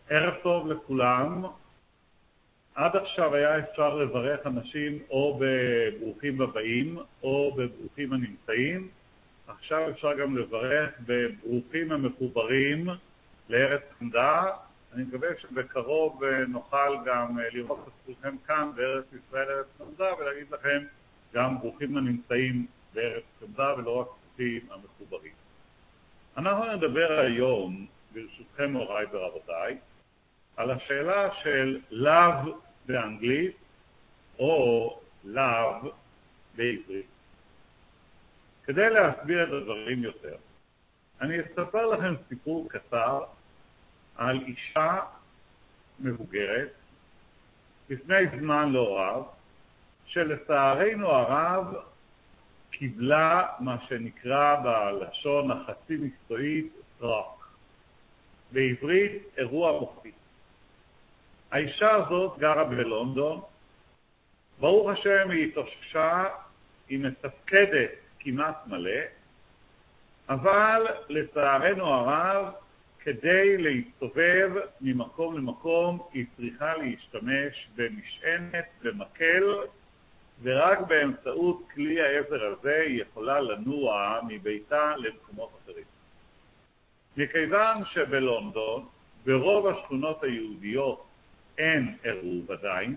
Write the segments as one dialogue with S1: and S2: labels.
S1: ערב טוב לכולם. עד עכשיו היה אפשר לברך אנשים או בברוכים הבאים או בברוכים הנמצאים. עכשיו אפשר גם לברך בברוכים המחוברים לארץ חמדה. אני מקווה שבקרוב נוכל גם לראות את כולכם כאן בארץ ישראל, ארץ חמדה, ולהגיד לכם גם ברוכים הנמצאים בארץ חמדה ולא רק ברוכים המחוברים. אנחנו נדבר היום, ברשותכם הוריי ורבותיי, על השאלה של לאו באנגלית או לאו בעברית. כדי להסביר את הדברים יותר, אני אספר לכם סיפור קצר על אישה מבוגרת לפני זמן לא רב, שלצערנו הרב קיבלה מה שנקרא בלשון החצי מקצועית סטרוק, בעברית אירוע מוחי. האישה הזאת גרה בלונדון, ברוך השם היא התאוששה, היא מתפקדת כמעט מלא, אבל לצערנו הרב כדי להסתובב ממקום למקום היא צריכה להשתמש במשענת במקל, ורק באמצעות כלי העזר הזה היא יכולה לנוע מביתה למקומות אחרים. מכיוון שבלונדון ברוב השכונות היהודיות אין עירוב עדיין,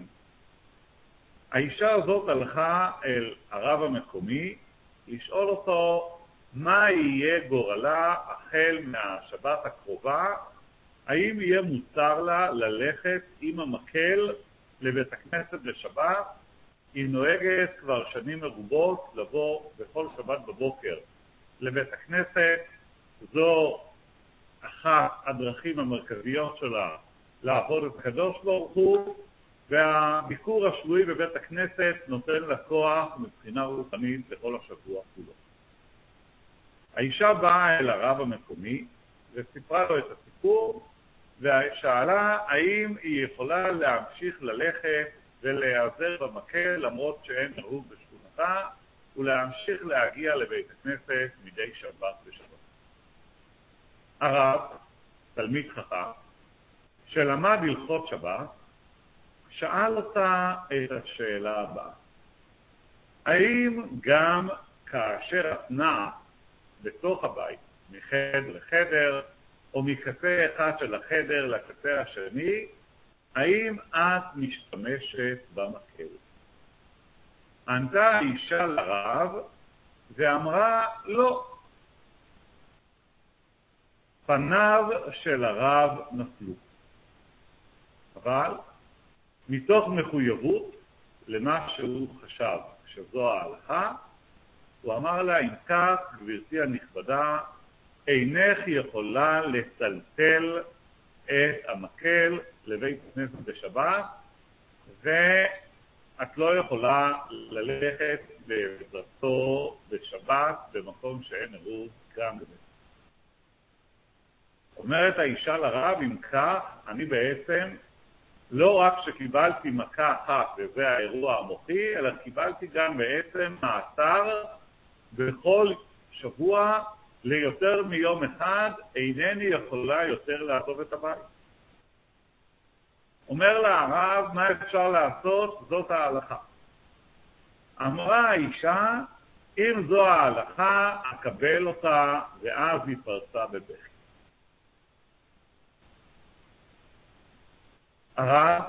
S1: האישה הזאת הלכה אל הרב המקומי לשאול אותו מה יהיה גורלה החל מהשבת הקרובה, האם יהיה מותר לה ללכת עם המקל לבית הכנסת בשבת. היא נוהגת כבר שנים מרובות לבוא בכל שבת בבוקר לבית הכנסת, זו אחת הדרכים המרכזיות שלה לעבוד את הקדוש ברוך הוא, והביקור השבועי בבית הכנסת נותן לה כוח מבחינה רוחנית לכל השבוע כולו. האישה באה אל הרב המקומי וסיפרה לו את הסיפור, ושאלה האם היא יכולה להמשיך ללכת ולהיעזר במקל למרות שאין עירוב בשכונתה, ולהמשיך להגיע לבית הכנסת מדי שבת ושבת. הרב, תלמיד חכם, שלמד הלכות שבת, שאל אותה את השאלה הבאה: האם גם כאשר את נעה בתוך הבית מחדר לחדר או מקצה אחד של החדר לקצה השני, האם את משתמשת במקל? ענתה האישה לרב ואמרה לא. פניו של הרב נפלו, אבל מתוך מחויבות למה שהוא חשב שזו ההלכה, הוא אמר לה: אם כך, גברתי הנכבדה, אינך יכולה לטלטל את המקל לבית הכנסת בשבת, ואת לא יכולה ללכת בעזרתו בשבת במקום שאין עירוב גם בבית. אומרת האישה לרב: אם כך, אני בעצם לא רק שקיבלתי מכה אחת וזה האירוע המוחי, אלא קיבלתי גם בעצם מאסר בכל שבוע ליותר מיום אחד, אינני יכולה יותר לעזוב את הבית. אומר לה הרב: מה אפשר לעשות? זאת ההלכה. אמרה האישה: אם זו ההלכה אקבל אותה, ואז היא פרצה בבכי. הרב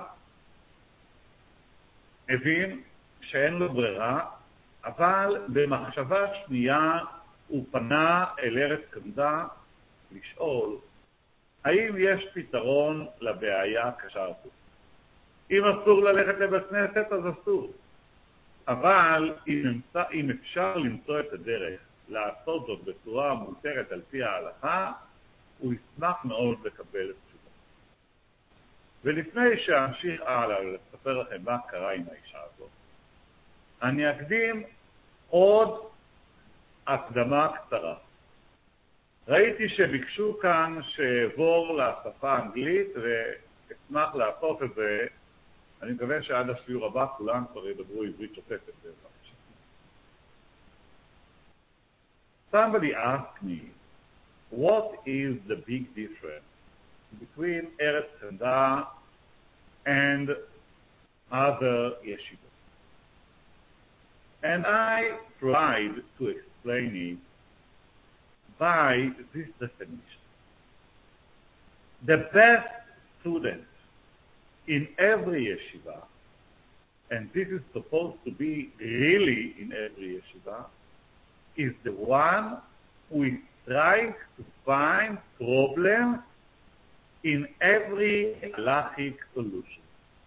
S1: הבין שאין לו ברירה, אבל במחשבה שנייה הוא פנה אל ארץ חמדה לשאול האם יש פתרון לבעיה הקשה הזאת. אם אסור ללכת לבית כנסת אז אסור, אבל אם אפשר למצוא את הדרך לעשות זאת בצורה מותרת על פי ההלכה, הוא ישמח מאוד לקבל את תשובה. ולפני שאמשיך הלאה לספר לכם מה קרה עם האישה הזאת, אני אקדים עוד הקדמה קצרה. ראיתי שביקשו כאן שעבור לשפה האנגלית, ואשמח לעשות את זה. אני מקווה שעד השיעור הבא כולם כבר ידברו עברית שוטפת. Somebody asked me, what is the big difference between Eretz Chemda and other yeshivas. And I tried to explain it by this definition. The best student in every yeshiva, and this is supposed to be really in every yeshiva, is the one who is trying to find problems in every halachic solution.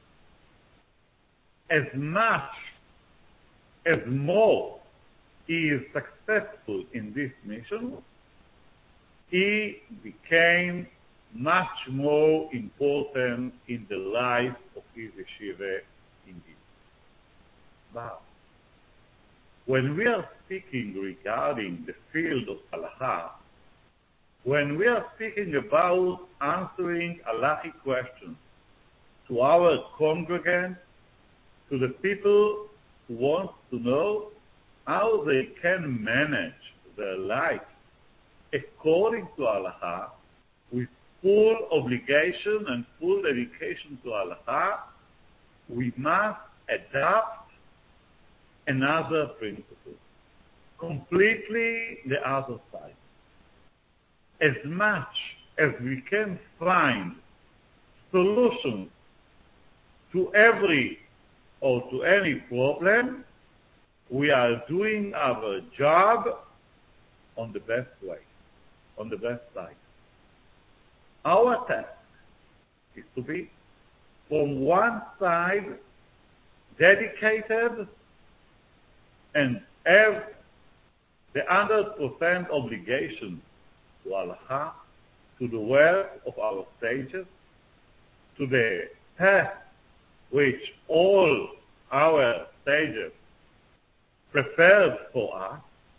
S1: As much as more he is successful in this mission, he became much more important in the life of his yeshiva indeed. But when we are speaking regarding the field of halacha, when we are speaking about answering halachic questions to our congregants, to the people who want to know how they can manage their life according to halacha, with full obligation and full dedication to halacha, we must adopt another principle, completely the other side. As much as we can find solutions to every or to any problem, we are doing our job on the best way, on the best side. Our task is to be, from one side, dedicated and have the 100% obligation to halacha, to the work of our sages, to the task which all our sages prepared for us,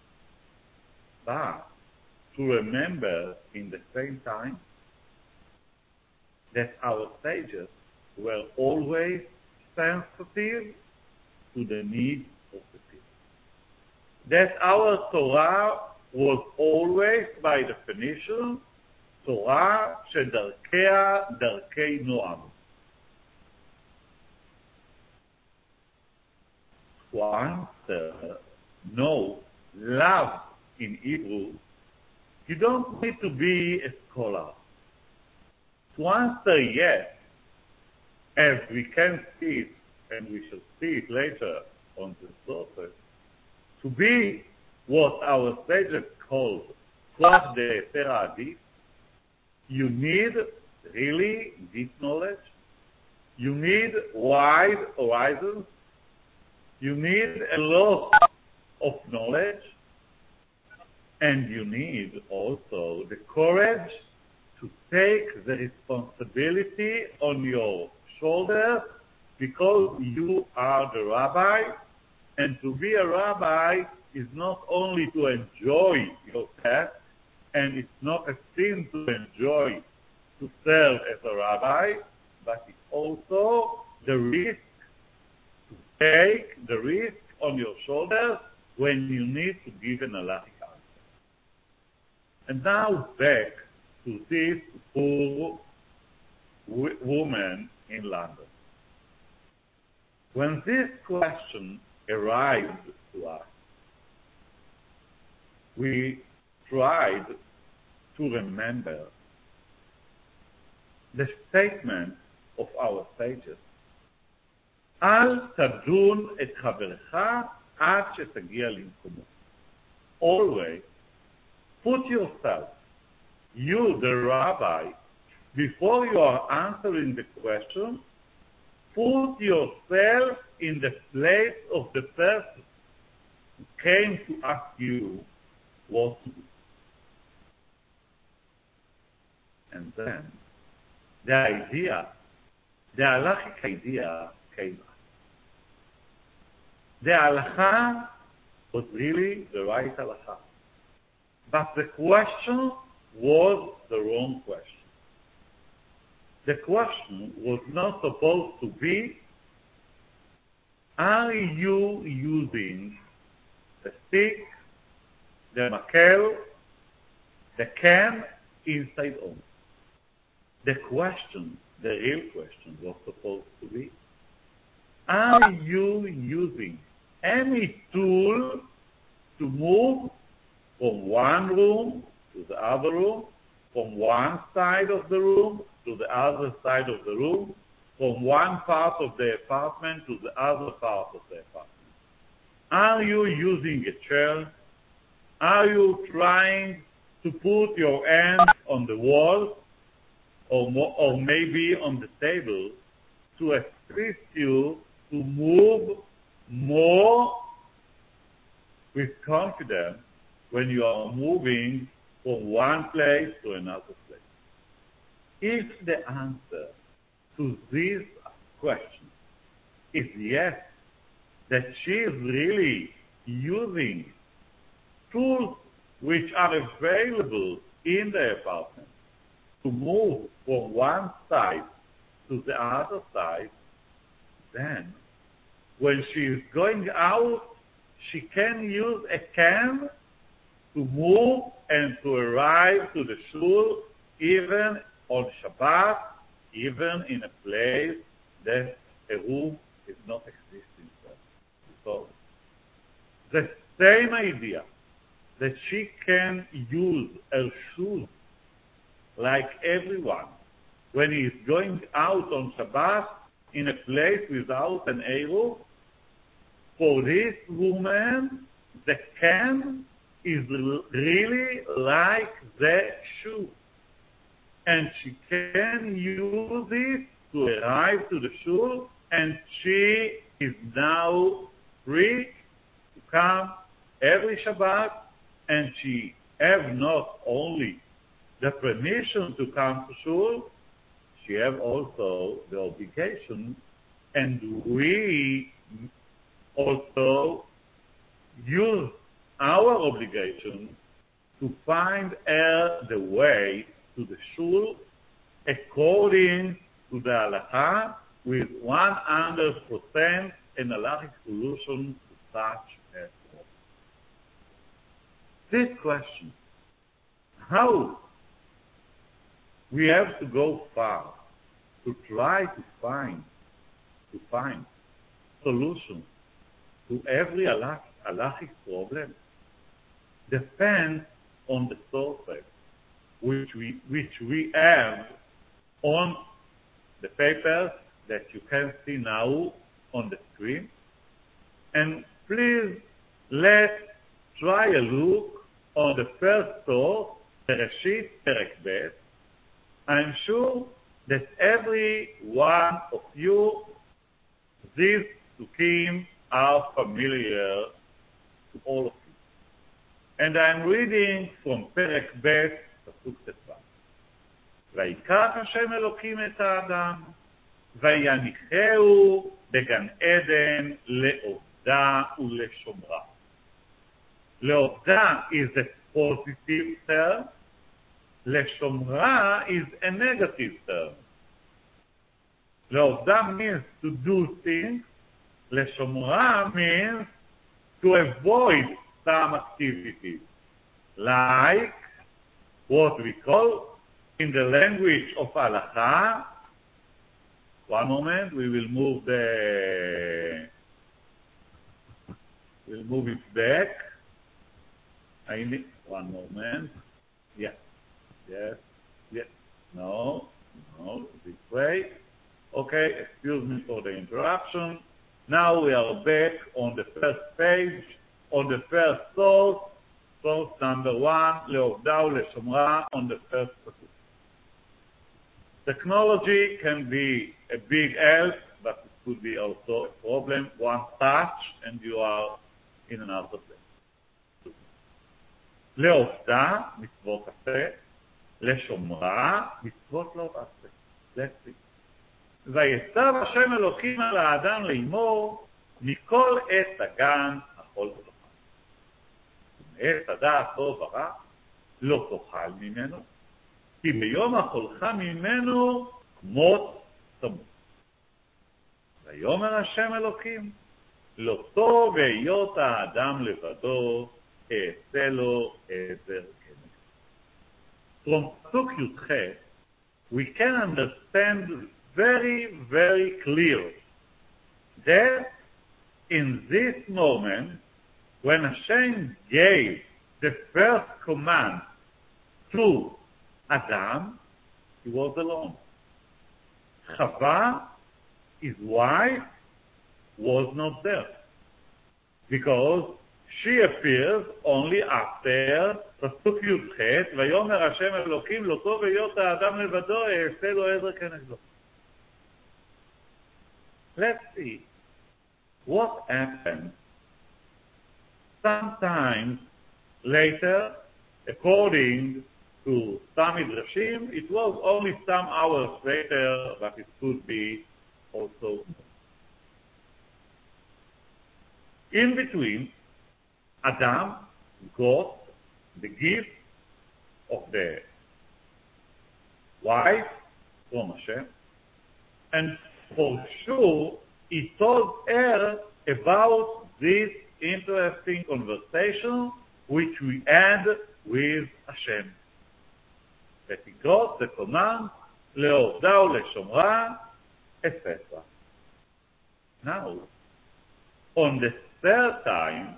S1: but to remember in the same time that our sages were always sensitive to the needs of the people. That our Torah was always, by definition, Torah שדרכיה דרכי נועם. To answer no, love in Hebrew, you don't need to be a scholar. To answer yes, as we can see it, and we shall see it later on the surface, to be what our sages called Koach De'eter Ha'adif, you need really deep knowledge, you need wide horizons, you need a lot of knowledge, and you need also the courage to take the responsibility on your shoulders, because you are the rabbi, and to be a rabbi is not only to enjoy your task, and it's not a sin to enjoy to serve as a rabbi, but it's also the risk to take the risk on your shoulders when you need to give an halachic answer. And now back to this poor woman in London. When this question arrived to us, we tried to remember the statement of our sages, אל תדון את חברך עד שתגיע למקומו. Always put yourself, you the rabbi, before you are answering the question, put yourself in the place of the person who came to ask you what to do. And then the idea, the halachic idea came up. The halacha was really the right halacha, but the question was the wrong question. The question was not supposed to be, are you using the stick, the makel, the can inside on? the question, the real question was supposed to be, are you using any tool to move from one room to the other room, from one side of the room to the other side of the room, from one part of the apartment to the other part of the apartment? Are you using a chair? Are you trying to put your hands on the wall or maybe on the table to assist you to move more with confidence when you are moving from one place to another place? If the answer to this question is yes, that she is really using tools which are available in the apartment to move from one side to the other side, then when she is going out, she can use a can to move and to arrive to the shul even on Shabbat, even in a place that a room is not existing there. So the same idea that she can use her shoes like everyone when he is going out on Shabbat in a place without an arrow, for this woman, the can is really like the shoe. And she can use it to arrive to the shul, and she is now free to come every Shabbat, and she have not only the permission to come to shul, she have also the obligation, and we also use our obligation to find her the way to the shul according to the halakha with 100% an halachic solution to such a problem. This question, how we have to go far to try to find solutions to every halachic problem, depends on the sources which we have on the papers that you can see now on the screen. And please let's try a look on the first source, Bereshit Perek Bet. I'm sure that every one of you, these psukim are familiar to all of you. And I'm reading from Perek Bet, פסוק ט"ו. ויקח השם אלוקים את האדם, ויניחהו בגן עדן לעובדה ולשומרה. לעובדה is a positive term, לשומרה is a negative term. לעובדה means to do things, לשומרה means to avoid some activities, like what we call in the language of halakha. One moment, we'll move it back. I need one moment. Yes. No, this way. Okay, excuse me for the interruption. Now we are back on the first page, on the first source number 1, לעובדה ולשומרה, on the first pasuk. Technology can be a big help, but it could be also a problem. One touch and you are in another place. לעובדה, מצוות עשה, לשומרה, מצוות לא עשה. Let's see. ויצב השם אלוקים על האדם לאמור, מכל עת הגן אכול ותאכל. ומעץ הדעת טוב ורע לא תאכל ממנו, כי ביום אכולך ממנו מות תמות. ויאמר השם אלוקים, לא טוב היות האדם לבדו, אעשה לו עזר כנגדו. From Pasuk Yudchet, we can understand very, very clear that in this moment, when Hashem gave the first command to Adam, he was alone. Chava, his wife, was not there, because she appears only after פסוק י"ח, ויאמר השם אלוקים לא טוב היות האדם לבדו, אעשה לו עזר כנגדו. Let's see what happened sometime later. According to some Midrashim, it was only some hours later, but it could be also. In between, Adam got the gift of the wife from Hashem, and for sure he told her about this interesting conversation which we had with Hashem. That he got the command, לעובדה ולשומרה, etc. Now, on the third time,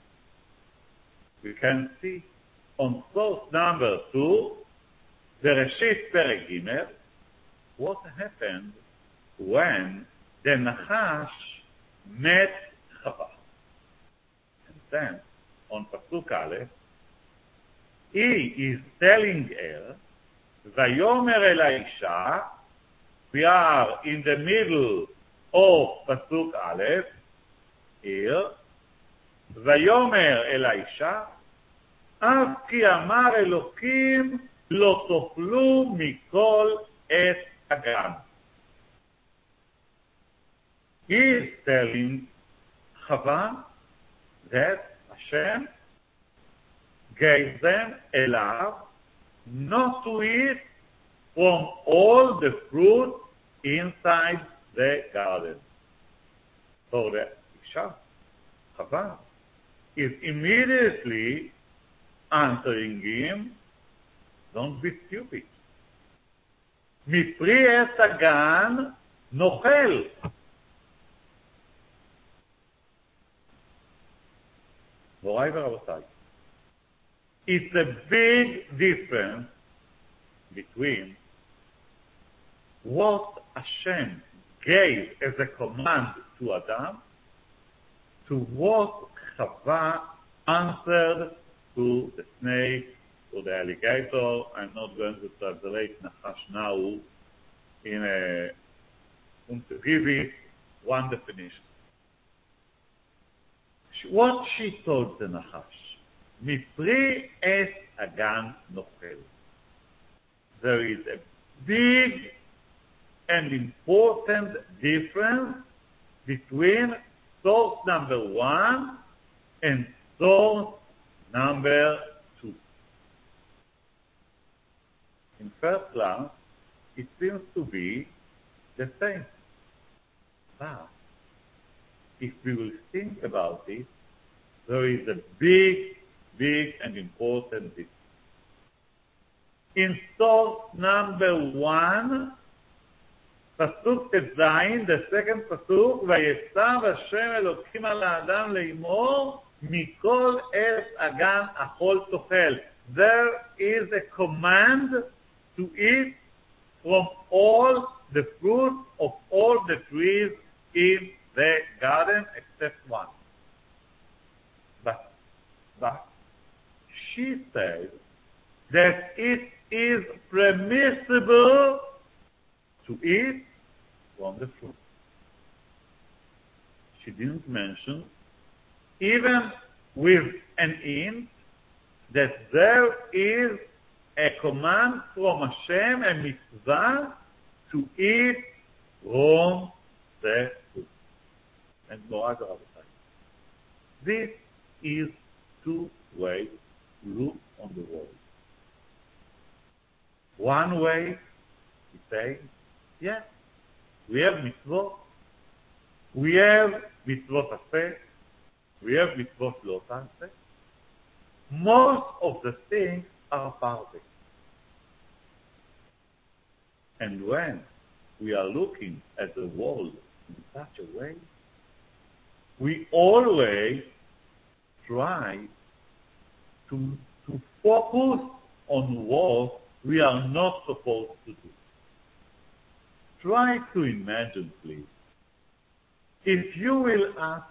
S1: we can see on source number 2, בראשית פרק ג', what happened when the Nachash met Chava. And then, on Pasuk Aleph, he is telling her, ויאמר אל האישה, we are in the middle of Pasuk Aleph, here, ויאמר אל האישה, אף כי אמר אלוקים, לא תאכלו מכל עץ הגן. He is telling Chava that Hashem gave them allowed not to eat from all the fruit inside the garden. So the Isha, Chava, is immediately answering him, don't be stupid. מפרי עץ הגן נאכל. מוריי ורבותיי, it's a big difference between what Hashem gave as a command to Adam to what Chava answered to the snake, to the alligator. I'm not going to translate Nachash now in to give it one definition. What she told the Nachash, מפרי עץ הגן נאכל. There is a big and important difference between source number 1 and source number 2. In first glance, it seems to be the same. But if we will think about it, there is a big and important difference. In source number 1, פסוק ט"ז, the second פסוק, ויצב השם אלוקים על האדם לאמור, מכל עץ הגן אכול תאכל. There is a command to eat from all the fruit of all the trees in the garden except one. But she said that it is permissible to eat from the fruit. She didn't mention, even with an hint, that there is a command from Hashem, a mitzvah, to eat from the fruit. And Moraz Rabotai, this is two ways to look on the world. One way, we say, yes, we have mitzvot. We have mitzvot aseh. We have mitzvot lo taseh. Most of the things are perfect. And when we are looking at the world in such a way, we always try to focus on what we are not supposed to do. Try to imagine, please, if you will ask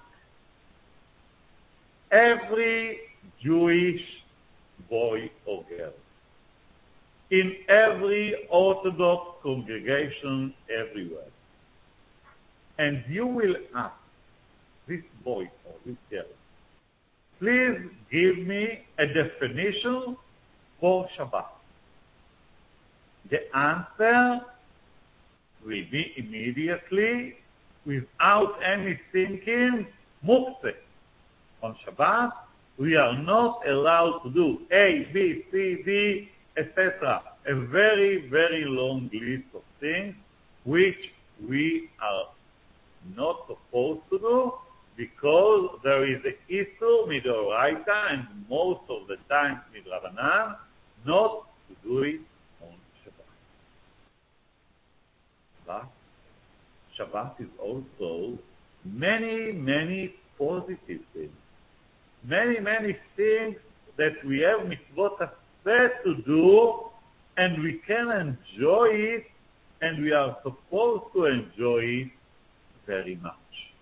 S1: every Jewish boy or girl in every Orthodox congregation everywhere, and you will ask this boy or this girl, please give me a definition for Shabbat. The answer will be immediately, without any thinking, muktzeh. On Shabbat, we are not allowed to do A, B, C, D, etc. A very, very long list of things which we are not supposed to do, because there is a Isur Midoraita, and most of the time Midrabanan, not to do it on Shabbat. But Shabbat is also many, many positive things. Many, many things that we have mitzvot set to do, and we can enjoy it, and we are supposed to enjoy it very much.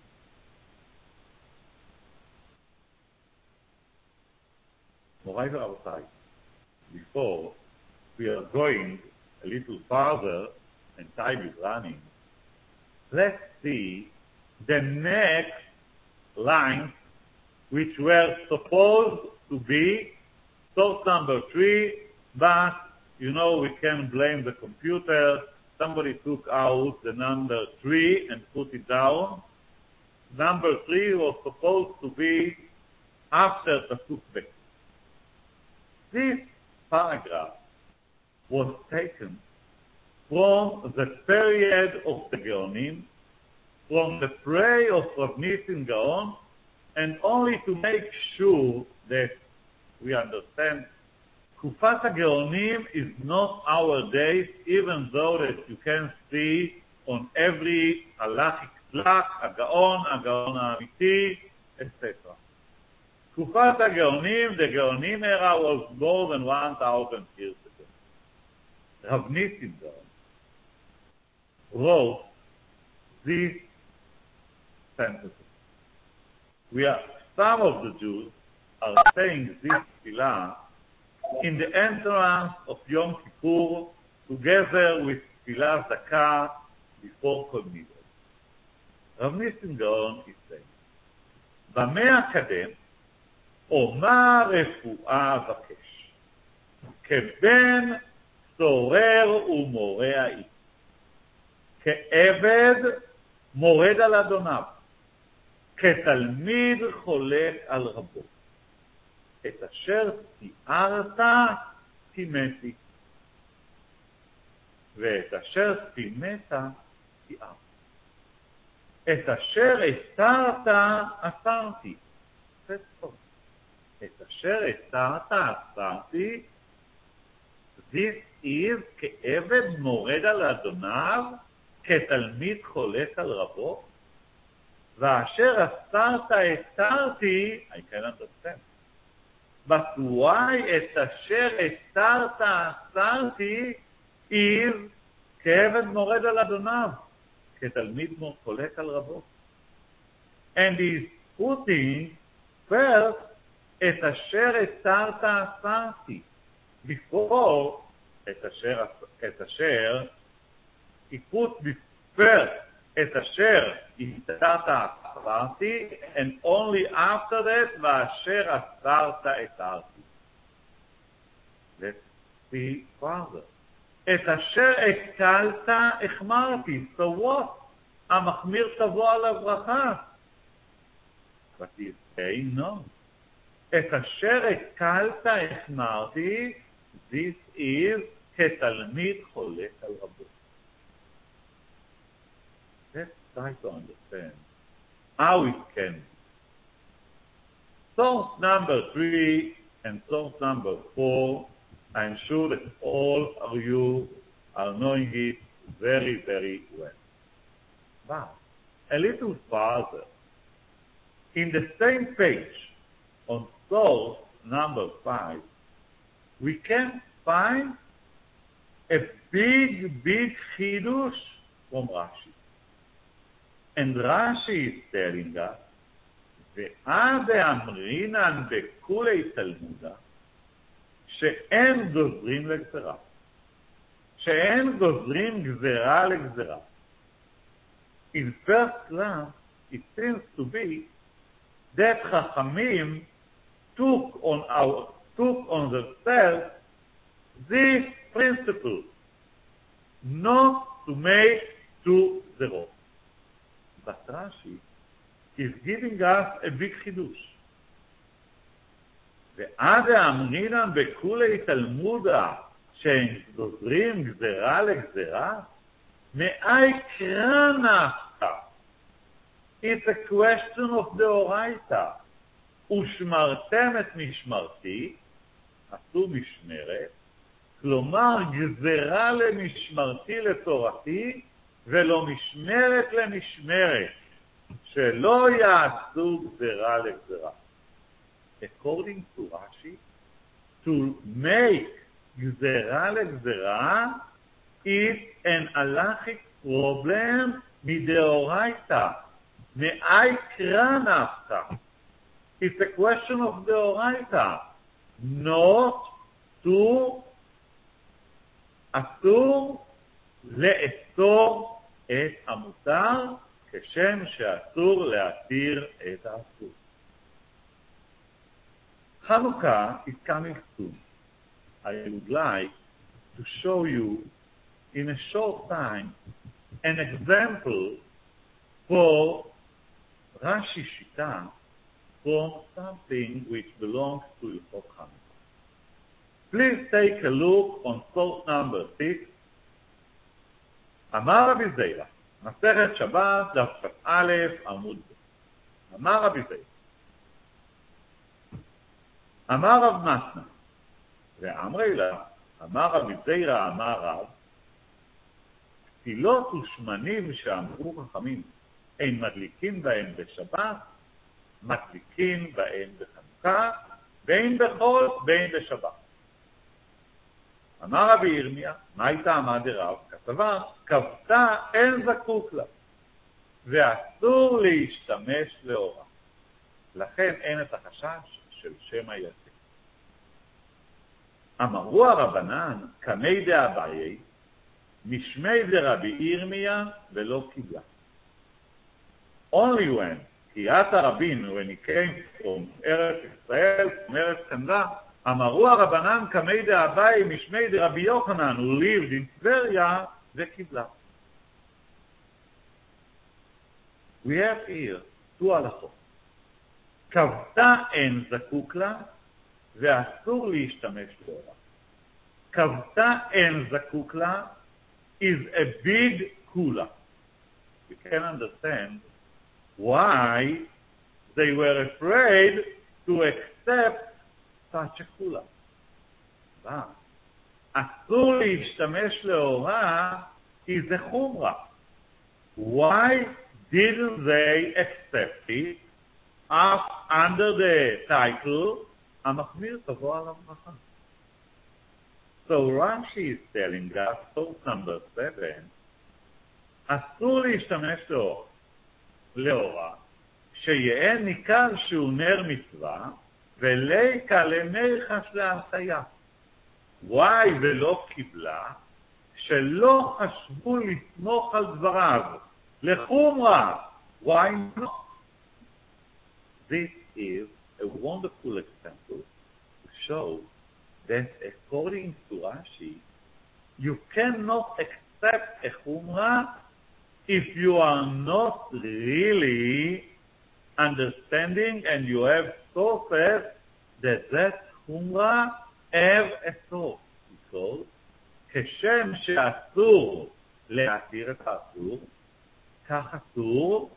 S1: Morai v'Rabotai, before we are going a little farther, and time is running, let's see the next lines which were supposed to be source number 3, but we can blame the computer. Somebody took out the number 3 and put it down. Number 3 was supposed to be after Pasuk Bet. This paragraph was taken from the period of the Gaonim, from the prayer of Rav Nissim Gaon, and only to make sure that we understand Kufat HaGeonim is not our days, even though that you can see on every halachic plaque, Agaon HaAmiti, etc. Kufat HaGeonim, the Geonim era was more than 1,000 years ago. Rav Nissim Gaon wrote these sentences. Some of the Jews are saying this tefillah in the entrance of Yom Kippur, together with tefillah zakah before Kol Nidre. Rav Nissim Gaon is saying, במה אקדם, ומה רפואה אבקש, כבן צורר ומורה האי, כעבד מורד על אדוניו, כתלמיד חולק על רבו. את אשר תיארת תימתי, ואת אשר תימת תיארת. את אשר הסתרת אסרתי. את אשר הסתרת אסרתי, this is כעבד מורד על אדוניו, כתלמיד חולק על רבו, ואשר אסרת הסתרתי, I can understand. But why את אשר הסתרת אסרתי is כעבד מורד על אדוניו, כתלמיד חולק על רבו. And he's putting first את אשר הסתרת אסרתי. Before את אשר he put first את אשר הסתרת אסרתי, and only after that ואשר אסרת הסרתי. Let's see further. את אשר הקלת החמרתי. So what? המחמיר תבוא על הברכה. But he's saying no. את אשר הקלת החמרתי, this is כתלמיד חולק על רבו. Let's try to understand how it can be. Source number 3 and source number 4, I'm sure that all of you are knowing it very, very well. But a little farther, in the same page, on source number 5, we can find a big, big chidush from Rashi. And Rashi is telling us, ועד האמרינן בכולי תלמודה, שאין גוזרים לגזרה. שאין גוזרים גזרה לגזרה. In first glance, it seems to be that Chachamim took on themselves this principle, not to make two zeros. But Rashi is giving us a big chidush. ועד האמרינן בכולי תלמודה שהם גוזרים גזרה לגזרה, מאי קרא נפקא. It's a question of the Oraita. ושמרתם את משמרתי, עשו משמרת, כלומר גזרה למשמרתי לתורתי, ולא משמרת למשמרת, שלא יעשו גזרה לגזרה. According to Rashi, to make גזרה לגזרה is an halachic problem מדאורייתא. מאי קרא נפקא. It's a question of דאורייתא. not to אסור לאסור את המותר כשם שאסור להתיר את האסור. Hanukkah is coming soon. I would like to show you in a short time an example for Rashi Shita from something which belongs to Ilchot Hanukkah. Please take a look on source number 6. אמר רבי זיירא, מסכת שבת, דף כ"א עמוד ב'. אמר רבי זיירא, אמר רב מתנא, ואמרי לה, אמר רבי זיירא, אמר רב, פתילות ושמנים שאמרו חכמים, אין מדליקים בהם בשבת, מדליקים בהם בחנוכה, בין בחול, בין בשבת. אמר רבי ירמיה, מה הייתה עמד רב? כתבה, כבתה אין זקוק לה, ואסור להשתמש לאורה. לכן אין את החשש של שם היצא. אמרו הרבנן, קמי דאביי, משמי דרבי ירמיה ולא קיבלה. Only when, קריאת הרבין, when he came from ארץ ישראל, from ארץ כנדה, אמרו הרבנן קמי דאביי, משמי דרבי יוחנן, who lived in טבריה, וקיבלה. We have here two הלכות. כבתה אין זקוק לה, ואסור להשתמש לאורה. כבתה אין זקוק לה is a big kula. You can understand why they were afraid to accept such a kula. But אסור להשתמש לאורה is a chumra. Why didn't they accept it under the title המחמיר תבוא עליו ברכה? So Rashi is telling us, source number 7, אסור להשתמש לאורה, שיהיה ניכר שהוא נר מצווה, וליקה למיחש להנחיה. Why ולא קיבלה? שלא חשבו לסמוך על דבריו, לחומרה. Why not? This is a wonderful example to show that according to Rashi, you cannot accept a chumrah if you are not really understanding and you have sources that chumrah have a source. Because כשם שאסור להתיר את האסור, כך אסור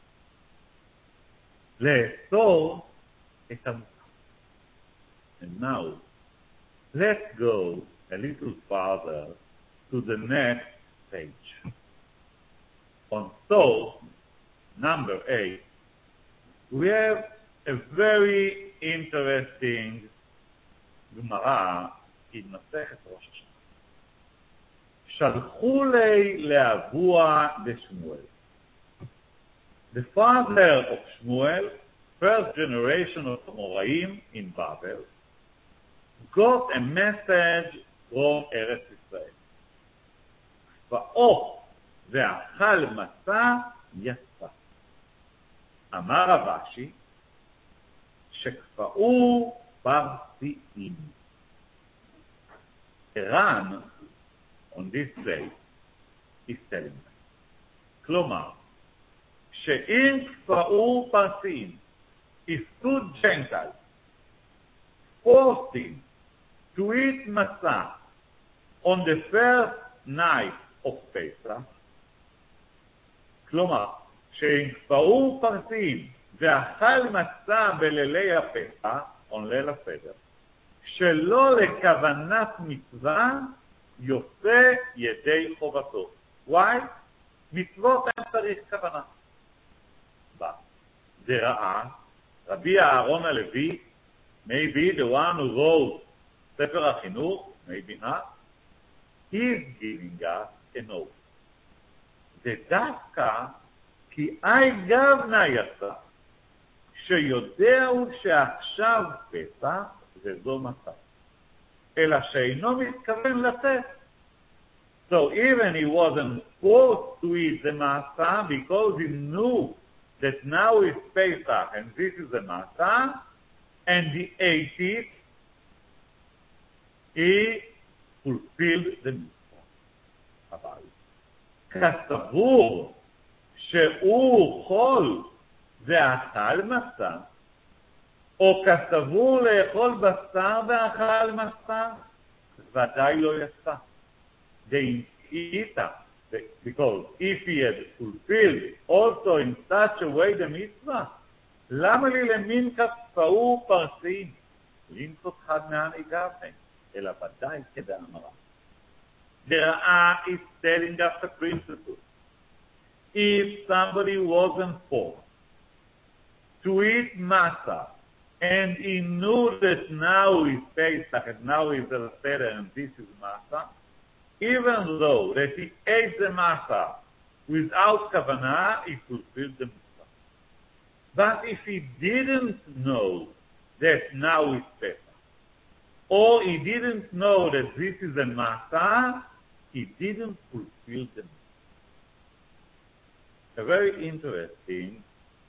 S1: לאסור את המותר. And now, let's go a little farther to the next sage. On source number 8, we have a very interesting Gemara in Masechet Rosh Hashanah. Shalchu lei le'avua de Shmuel. The father of Shmuel, first generation of Amoraim in Babel, got a message from Eretz Israel. כפאו ואכל מצה יצא. אמר רבשי שכפאו פרסיים. Iran, on this day, is telling them. כלומר, שאם כפאו פרסיים, if two Gentiles forcing to eat matzah on the first night of Pesach, כלומר, שאם כפאו פרסיים ואכל מצה בלילי הפסח, on ליל הסדר, שלא לכוונת מצווה, יוצא ידי חובתו. Why? מצוות אין צריך כוונה. דרעה, רבי אהרון הלוי, maybe the one who wrote ספר החינוך, maybe not, he is giving us a note. זה דווקא כי גבנה יצא, שיודע הוא שעכשיו פסח וזו מצה, אלא שאינו מתכוון לתת. So even he wasn't forced to eat the matzah because he knew that now is Pesach and this is the matzah, and he ate it, he fulfilled the mitzvah. אבל כסבור שהוא חול ואכל מצה, או כסבור לאכול בשר ואכל מצה, ודאי לא יצא. Because if he had fulfilled also in such a way the mitzvah, למה לי למין כפאו פרסיים? לנקוט חד מהנהיגתם, אלא ודאי כדאמרה. דרעה is telling us the principle. If somebody wasn't forced to eat matzah, and he knew that now is Pesach, and now is the Seder, and this is matzah, even though that he ate the matzah without kavanah, he fulfilled the mitzvah. But if he didn't know that now is Pesach, or he didn't know that this is a matzah, he didn't fulfill the mitzvah. A very interesting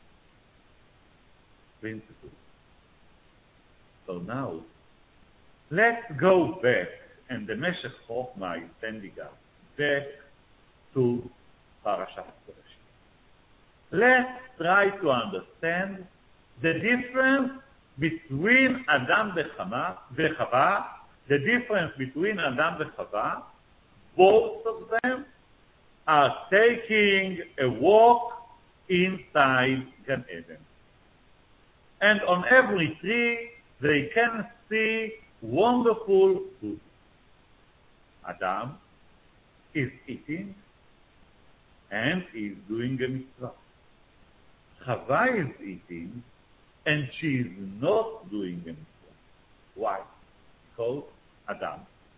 S1: principle. So now, let's go back, and the Meshech Chochmah is sending us back to Parashat Bereshit. Let's try to understand the difference between Adam v'Chava, the difference between Adam v'Chava. Both of them are taking a walk inside Gan Eden. And on every tree, they can see wonderful food. Adam is eating and is doing a mitzvah. Chava is eating and she is not doing a mitzvah. Why? Because Adam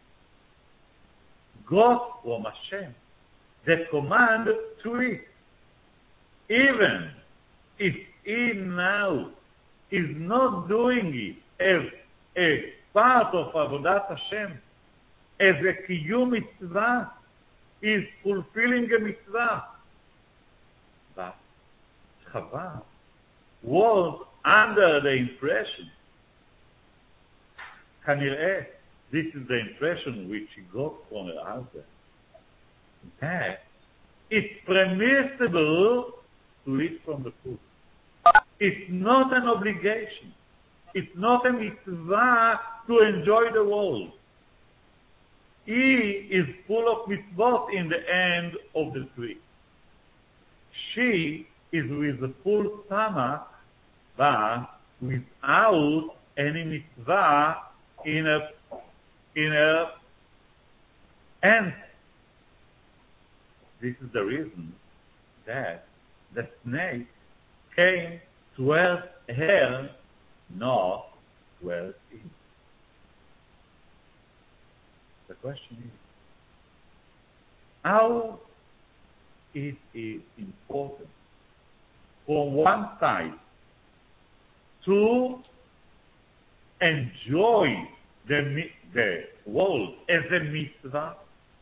S1: got from Hashem the command to eat. Even if he now is not doing it as a part of Avodat Hashem, as a kiyum mitzvah, is fulfilling a mitzvah. But Chava was under the impression, כנראה, this is the impression which she got from her husband, that it's permissible to eat from the food. It's not an obligation. It's not a mitzvah to enjoy the world. He is full of mitzvot in the end of the tree. She is with the full stomach, but without any mitzvah in her hand. this is the reason that the snake came towards her, not towards him. The question is, how it is important from one side to enjoy the world as a mitzvah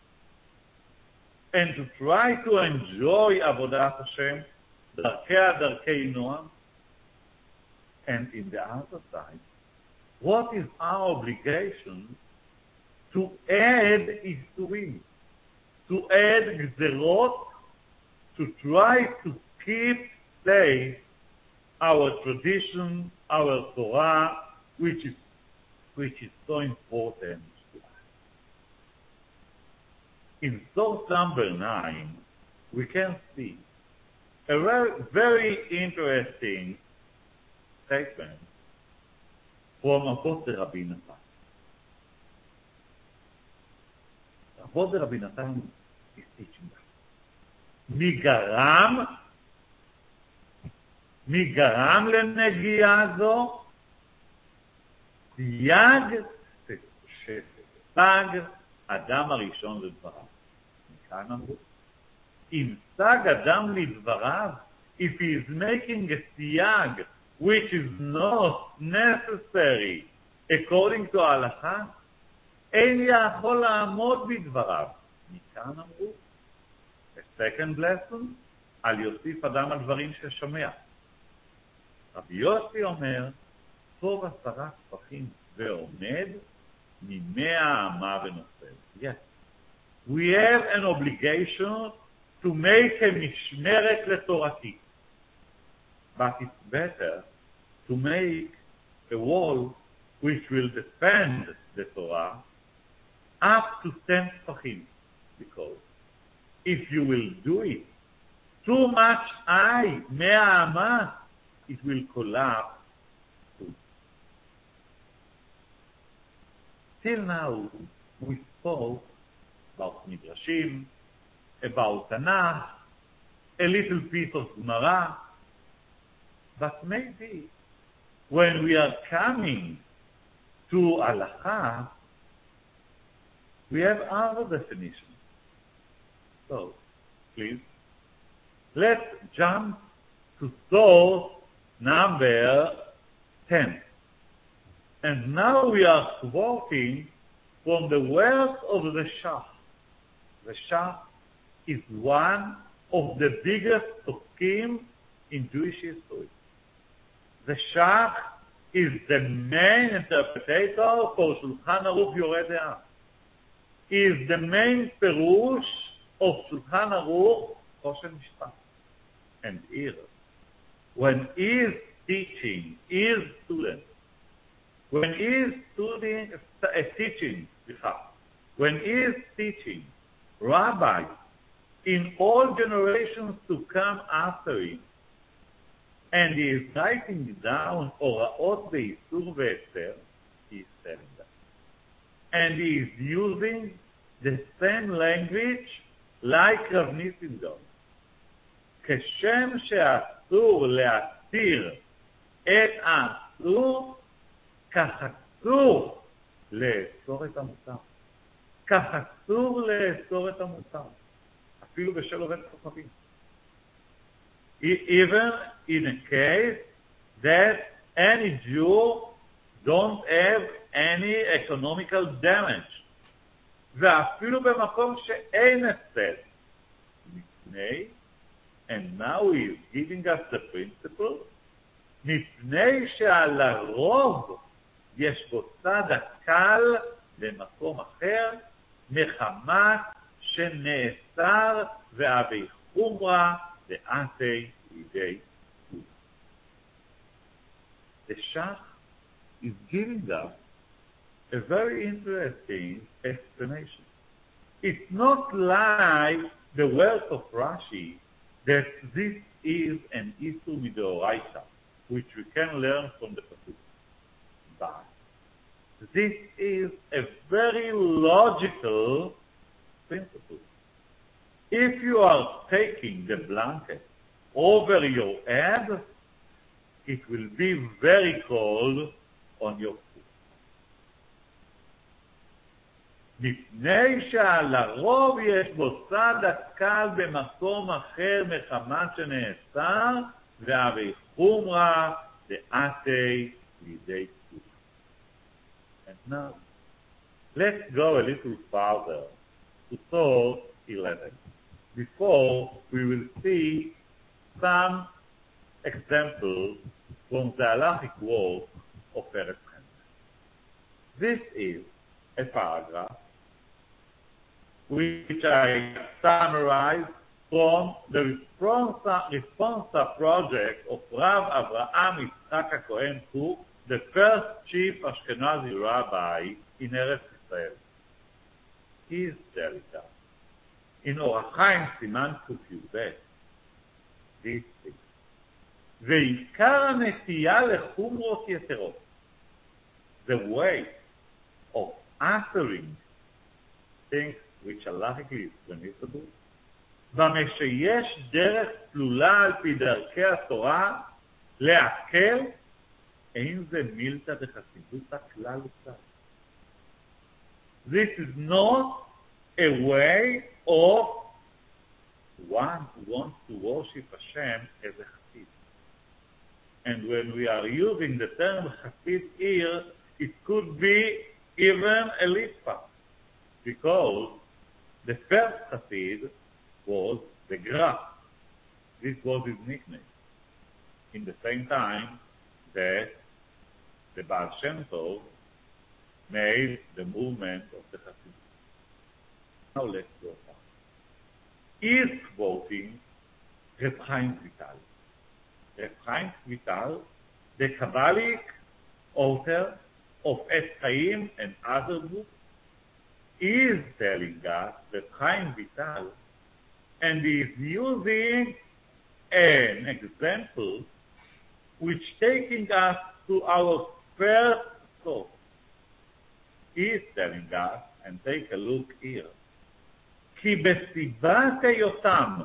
S1: and to try to enjoy Avodat Hashem, Darkei Noam, and in the other side, what is our obligation to add Isurim, to add Gzerot, to try to keep safe our tradition, our Torah, which is so important to us. In source number 9, we can see a very interesting statement from Apostle Rabbi Natan. Apostle Rabbi Natan is teaching us. מי גרם לנגיעה זו? סייג שסג אדם הראשון לדבריו. מכאן אמרו, אם סג אדם לדבריו, if he is making a סייג which is not necessary according to ההלכה, אין יכול לעמוד בדבריו. מכאן אמרו, a second lesson, על יוסיף אדם על דברים ששומע. רבי יוסי אומר, טוב 10 טפחים ועומד, 100 אמה ונופל. Yes. We have an obligation to make a משמרת לתורתי. But it's better to make a wall which will defend the Torah up to 10 טפחים. Because if you will do it too much high, 100 אמה, it will collapse. Till now, we spoke about Midrashim, about Tanakh, a little piece of Gemara, but maybe when we are coming to Halacha, we have other definitions. So, please, let's jump to source number 10. And now we are quoting from the words of the Shach. The Shach is one of the biggest poskim in Jewish history. The Shach is the main interpretator for Shulchan Aruch Yoreh De'ah. He is the main perush of Shulchan Aruch Choshen Mishpat. And here, when he is teaching his students, when he is teaching rabbis in all generations to come after him, and he is writing down Oraot Be'isur Ve'Etzer, he is telling that. And he is using the same language like Rav Nissim Gaon. כשם שאסור להתיר את האסור, כך אסור לאסור את המותר. כך אסור לאסור את המותר. אפילו בשל עובד כוכבים. Even in a case that any Jew don't have any economical damage. ואפילו במקום שאין הפסד. מפני, and now he is giving us the principle, מפני שעל הרוב יש בו צד הקל למקום אחר, מחמת שנאסר ואבי חומרה דעתי לידי כולה. The Shach is giving us a very interesting explanation. It's not like the words of Rashi that this is an Isur Midoraita, which we can learn from the Pasuk. But this is a very logical principle. If you are taking the blanket over your head, it will be very cold on your foot. מפני שלרוב יש בו צד הקל במקום אחר מחמת שנאסר, והרי חומרה דעתי לידי כתוב. And now, let's go a little further to source 11, before we will see some examples from the halachic work of Eretz Chemda. This is a paragraph which I summarize from the responsa project of Rav Avraham Yitzchak HaKohen Kook, the first chief Ashkenazi rabbi in Eretz Israel. He is telling us in Orach Chaim Siman Qyud, this thing. ועיקר הנטייה לחומרות יתרות, the way of answering things which halakhically is permissible, במה שיש דרך צלולה על פי דרכי התורה להקל, אין זה מילתא דחסידותא כלל וכלל. This is not a way of one who wants to worship Hashem as a Hasid. And when we are using the term Hasid here, it could be even a litzvah, because the first Hasid was the Graf. This was his nickname. In the same time that the Baal Shem Tov made the movement of the Hasid. Now let's go on. He is quoting Reb Chaim Vital. Reb Chaim Vital, the Kabbalic author of Etz Chaim and other books, is telling us that Chaim Vital, and he is using an example which taking us to our first thought. He is telling us, and take a look here, כי בסיבת היותם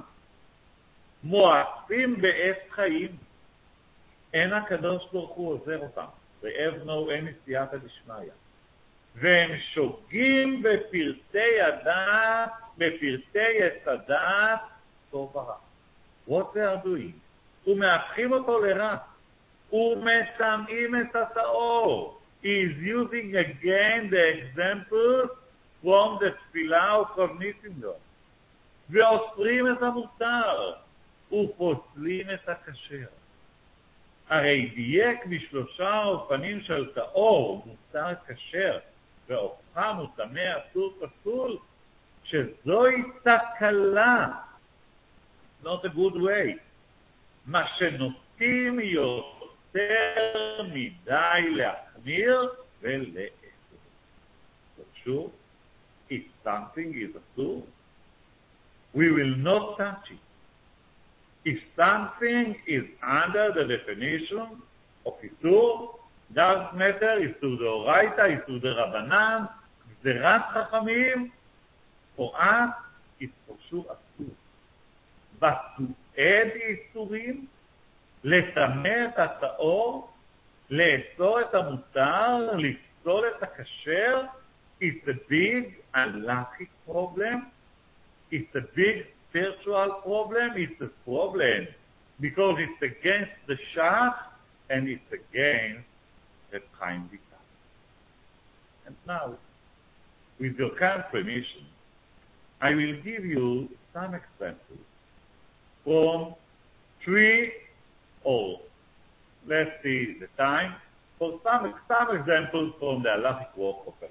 S1: מואפים בעץ חיים, אין הקדוש ברוך הוא עוזר אותם, ואבנו אין סייעתא דשמיא, והם שוגים בפרטי הדעת, בפרטי עץ הדעת, טוב ורע. What they are doing? ומהפכים אותו לרע, ומטמאים את הטהור. He is using again the example from the תפילה ופרניסינגו. ואוסרים את המותר, ופוסלים את הכשר. הרי דייק בשלושה אופנים של טהור, מותר כשר, והופכם וטמא אסור פסול, שזוהי תקלה. Not a good way. מה שנוטים יותר מדי להחמיר ולאסור. So sure, if something is asur, we will not touch it. If something is under the definition of Isur, doesn't matter, Isur Deoraita, Isur Derabanan, Gzerat Chachamim, for us, it's for sure Asur. But to add Isurim, לטמא את הטהור, לאסור את המותר, לפסול את הכשר, it's a big halachic problem, it's a big spiritual problem, it's a problem because it's against the Shach and it's against the Chaim Vital. And now, with your kind permission, I will give you some examples from three, or let's see the time, for some examples from the halachic work of Eretz.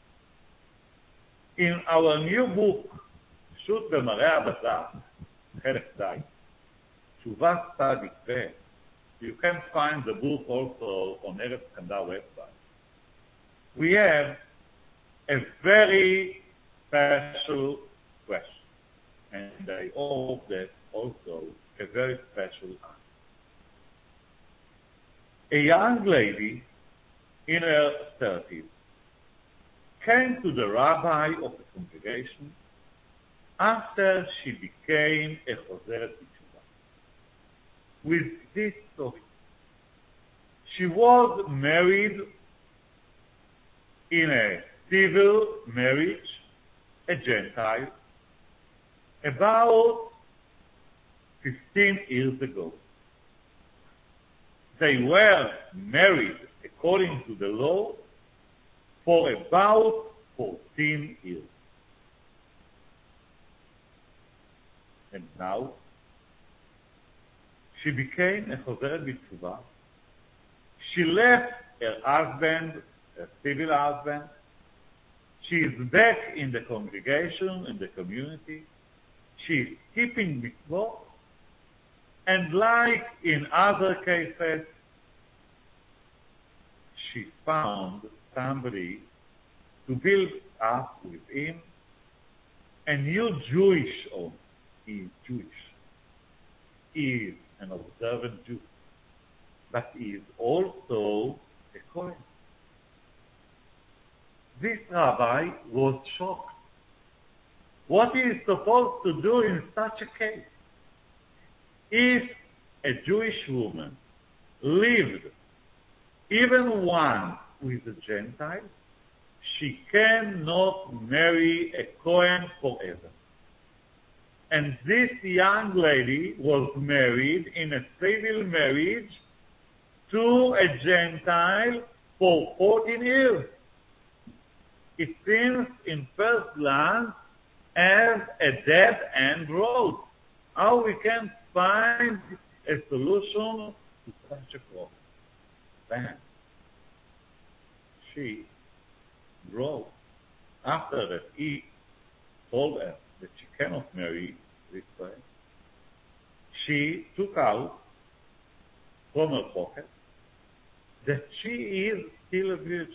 S1: In our new book, שו"ת במראה הבשר, חלק ד', תשובה צדיק ב', you can find the book also on Eretz Chemda website. We have a very special question, and I hope that also a very special answer. A young lady in her 30s came to the rabbi of the congregation after she became a חוזרת בתשובה. With this story, she was married in a civil marriage, a Gentile, about 15 years ago. They were married according to the law for about 14 years. And now, she became a חוזרת בתשובה. She left her husband, her civil husband. She is back in the congregation, in the community. She is keeping mitzvot. And like in other cases, she found somebody to build up with him a new Jewish home. He is Jewish. He is an observant Jew. But he is also a Kohen. This rabbi was shocked. What he is supposed to do in such a case? If a Jewish woman lived even once with a Gentile, she cannot marry a Kohen forever. And this young lady was married in a civil marriage to a Gentile for 14 years. It seems in first glance as a dead-end road. How we can find a solution to such a problem? Then she wrote, after that he told her that she cannot marry this way, she took out from her pocket that she is still a virgin.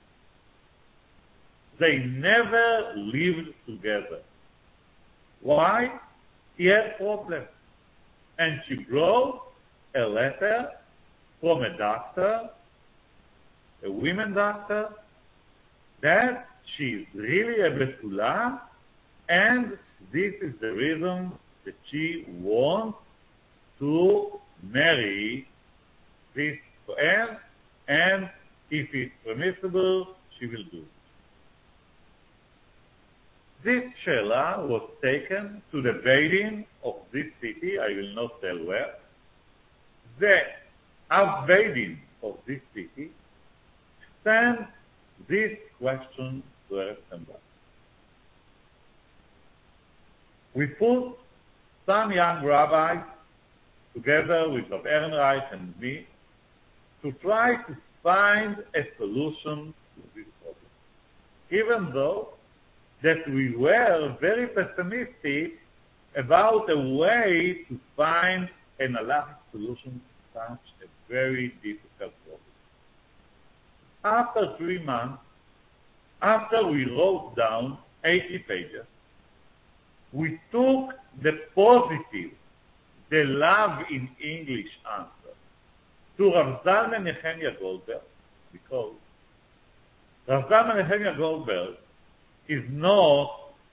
S1: They never lived together. Why? He had problems. And she wrote a letter from a doctor, a women doctor, that she is really a betula, and this is the reason that she wants to marry this Kohen, and if it's permissible, she will do it. This Sheila was taken to the Beidin of this city, I will not tell where. The Beidin of this city sent this question to Eretz Chemda. We put some young rabbis together with Rav Ehrenreich and me to try to find a solution to this problem. Even though that we were very pessimistic about a way to find an halachic solution to such a very difficult problem. After 3 months, after we wrote down 80 pages, we took the positive, the love in English answer to Rav Zalman Nehemia Goldberg, because Rav Zalman Nehemia Goldberg is not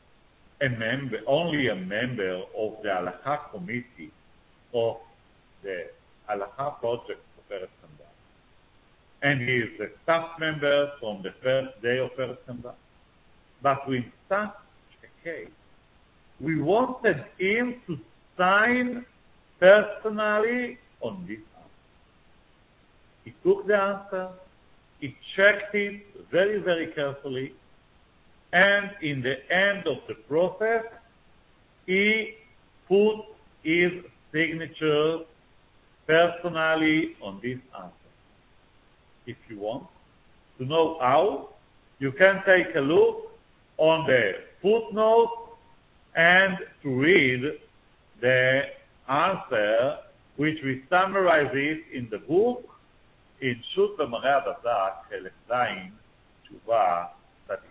S1: only a member of the Halakha committee of the Halakha project of Eretz Chemda, and he is a staff member from the first day of Eretz Chemda. But in such a case, we wanted him to sign personally on this answer. He took the answer, he checked it very, very carefully, and in the end of the process, he put his signature personally on this answer. If you want to know how, you can take a look on the footnote and to read the answer, which we summarize it in the book, in Shut B'Marei HaBazak, Chelek Zayin, Tshuva, Tzadik.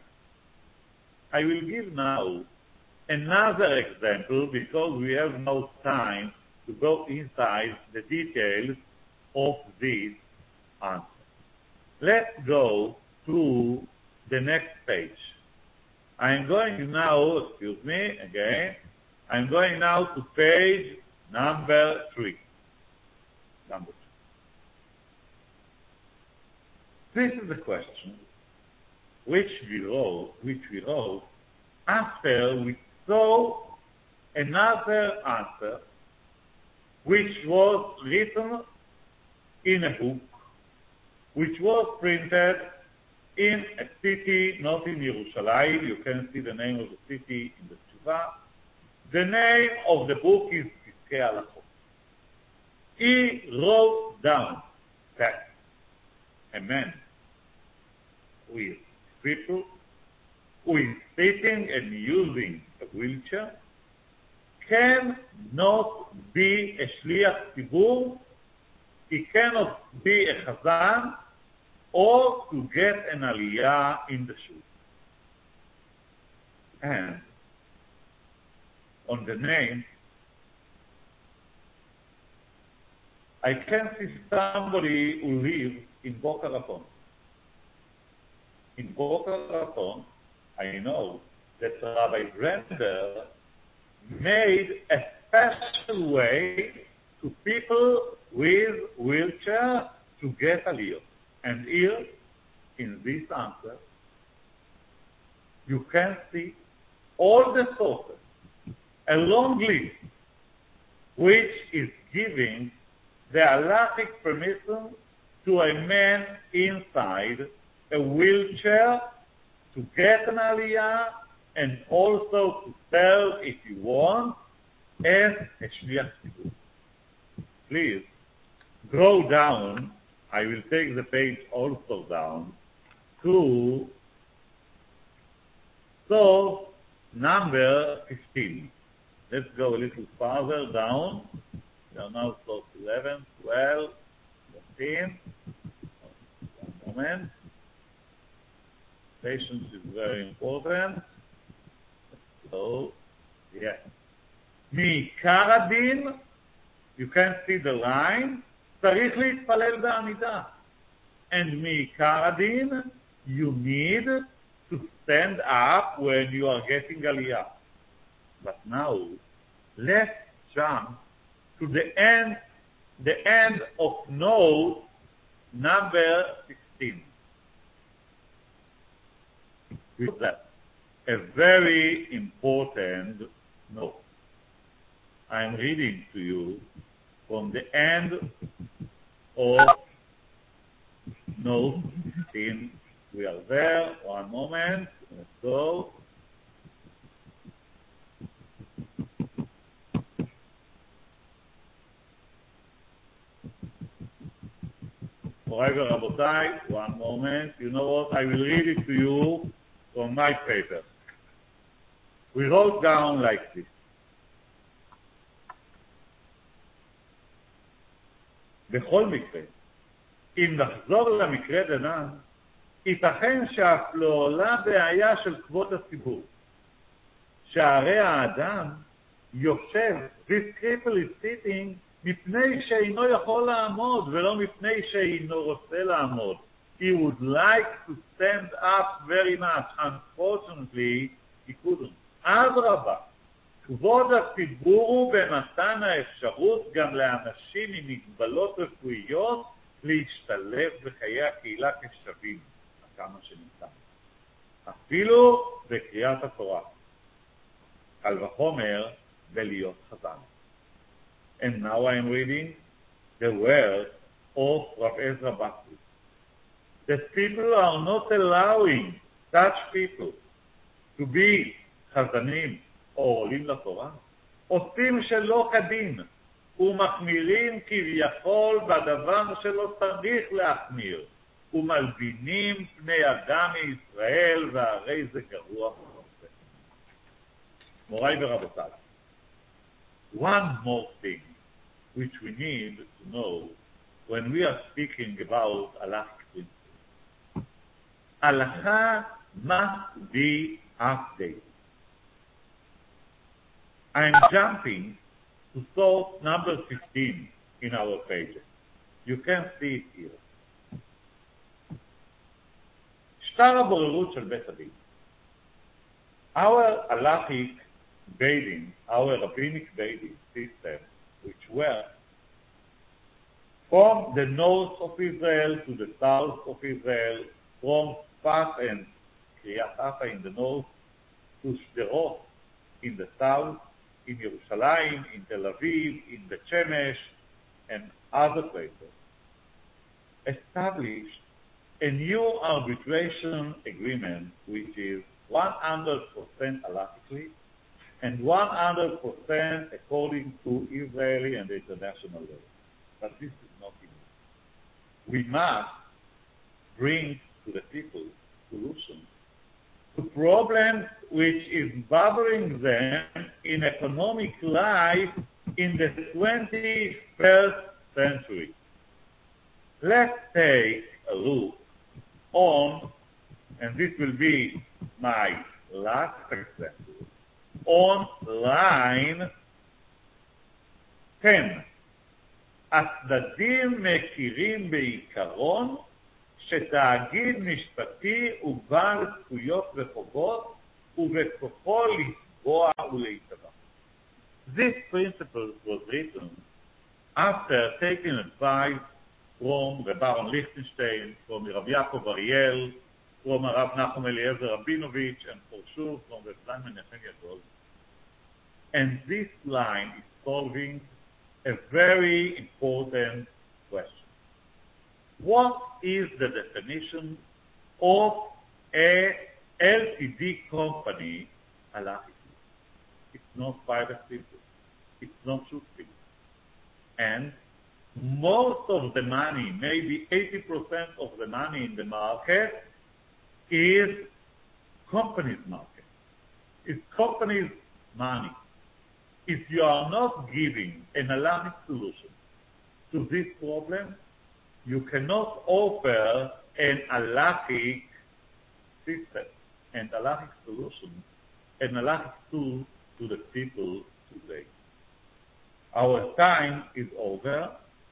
S1: I will give now another example because we have no time to go inside the details of this answer. Let's go to the next page. I'm going now, excuse me, again. I'm going now to page number 3. Number 3. This is the question which we wrote after we saw another answer which was written in a book which was printed in a city, not in Yerushalayim. You can see the name of the city in the Tshuva. The name of the book is Piskei Halachot. He wrote down that a man who is crippled, who is sitting and using a wheelchair, cannot be a Shliach Tzibur, he cannot be a Chazan, or to get an Aliyah in the shul. And on the name, I can see somebody who lives in Boca Raton. In Boca Raton, I know that Rabbi Brender made a special way to people with wheelchair to get Aliyah. And here, in this answer, you can see all the sources, a long list, which is giving the halachic permission to a man inside a wheelchair to get an Aliyah and also to serve, if you want, as a Shliach Tzibur. Please, go down. I will take the page also down to source number 15. Let's go a little farther down. We are now source 11, 12, 13. One moment. Patience is very important. So, yes. מעיקר הדין, you can see the line, צריך להתפלל בעמידה. And מעיקר הדין, you need to stand up when you are getting aliyah. But now, let's jump to the end of note number 16. With that, a very important note. I'm reading to you from the end of note 16. We are there. One moment. Let's go. Forever, Rabotai, one moment. You know what? I will read it to you from my paper. We wrote down like this. בכל מקרה, אם נחזור למקרה דנן, ייתכן שאף לא עולה בעיה של כבוד הציבור. שהרי האדם יושב, this cripple is sitting, מפני שאינו יכול לעמוד, ולא מפני שאינו רוצה לעמוד. He would like to stand up very much. Unfortunately, he couldn't. אדרבה, כבוד הציבור הוא במתן האפשרות גם לאנשים עם מגבלות רפואיות להשתלב בחיי הקהילה כשווים, כמה שניתן. אפילו בקריאת התורה. קל וחומר ולהיות חזן. And now I am reading the words of Rav Ezra Bakri. That people are not allowing such people to be חזנים או עולים לתורה, עושים שלא כדין ומחמירים כביכול בדבר שלא צריך להחמיר ומלבינים פני אדם מישראל והרי זה גרוע בנושא. מוריי ורבותיי, one more thing which we need to know when we are speaking about halachic principles. Halacha must be updated. I'm jumping to source number 15 in our pages. You can see it here. שטר הבוררות של בית הדין. Our halachic Beidim, our rabbinic Beidim system, which were from the north of Israel to the south of Israel, from Sfat and Kiryat Arba in the north to Sderot in the south, in Yerushalayim, in Tel Aviv, in Bet Shemesh, and other places, established a new arbitration agreement which is 100% halakhically and 100% according to Israeli and international law. But this is not enough. We must bring to the people solutions to problems which is bothering them in economic life in the 21st century. Let's take a look on, and this will be my last example, on line 10. הצדדים מכירים בעיקרון שתאגיד משפטי הוא בעל זכויות וחובות ובכוחו לתבוע ולהיתבע. This principle was written after taking advice from the Baron Lichtenstein, from Rav Yaakov Ariel, from Rav Nachum Eliezer Rabinovich, and for sure from the Zalman Nehemiah Goldman. And this line is solving a very important question. What is the definition of a LTD company halakhically? It's not private people. It's not truthful. And most of the money, maybe 80% of the money in the market is companies' market. It's companies' money. If you are not giving an halachic solution to this problem, you cannot offer an halachic system and halachic solution, an halachic tool to the people today. Our time is over,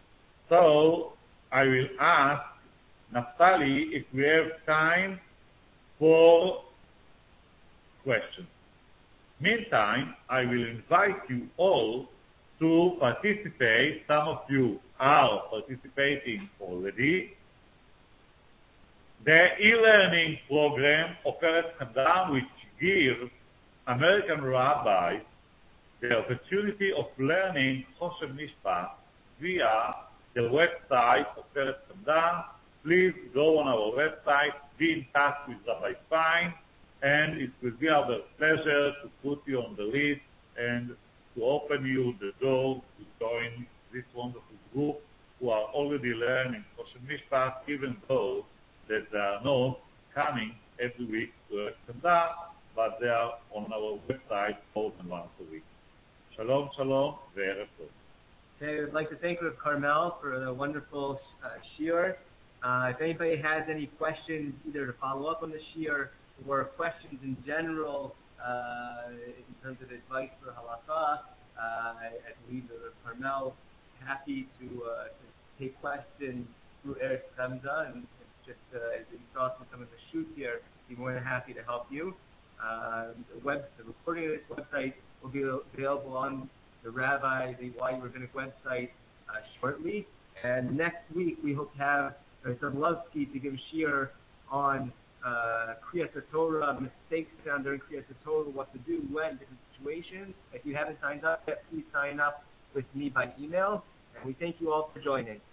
S1: so I will ask Naftali if we have time for questions. Meantime, I will invite you all to participate. Some of you are participating already. The e-learning program of Eretz Chemda, which gives American rabbis the opportunity of learning Choshen Mishpat via the website of Eretz Chemda. Please go on our website, be in touch with Rabbi Fine, and it will be our pleasure to put you on the list and to open you the door to join this wonderful group who are already learning Choshen Mishpat, even though that they are not coming every week to Eretz Chemda, but they are on our website more than once a week. Shalom, shalom, ve'erev tov.
S2: Okay, I would like to thank Rav Carmel for the wonderful shiur. If anybody has any questions, either to follow up on the shiur or questions in general in terms of advice for halakha, I believe that Rav Carmel is happy to take questions through Eretz Chemda, and just as you saw from some of the shoot here, be more than happy to help you. The recording of this website will be available on the Rabbi, the Why Rabbinic website shortly. And next week we hope to have Zablovsky to give a shiur on Kriyas Torah, mistakes found during Kriyas Torah, what to do, when, different situations. If you haven't signed up yet, please sign up with me by email. And we thank you all for joining.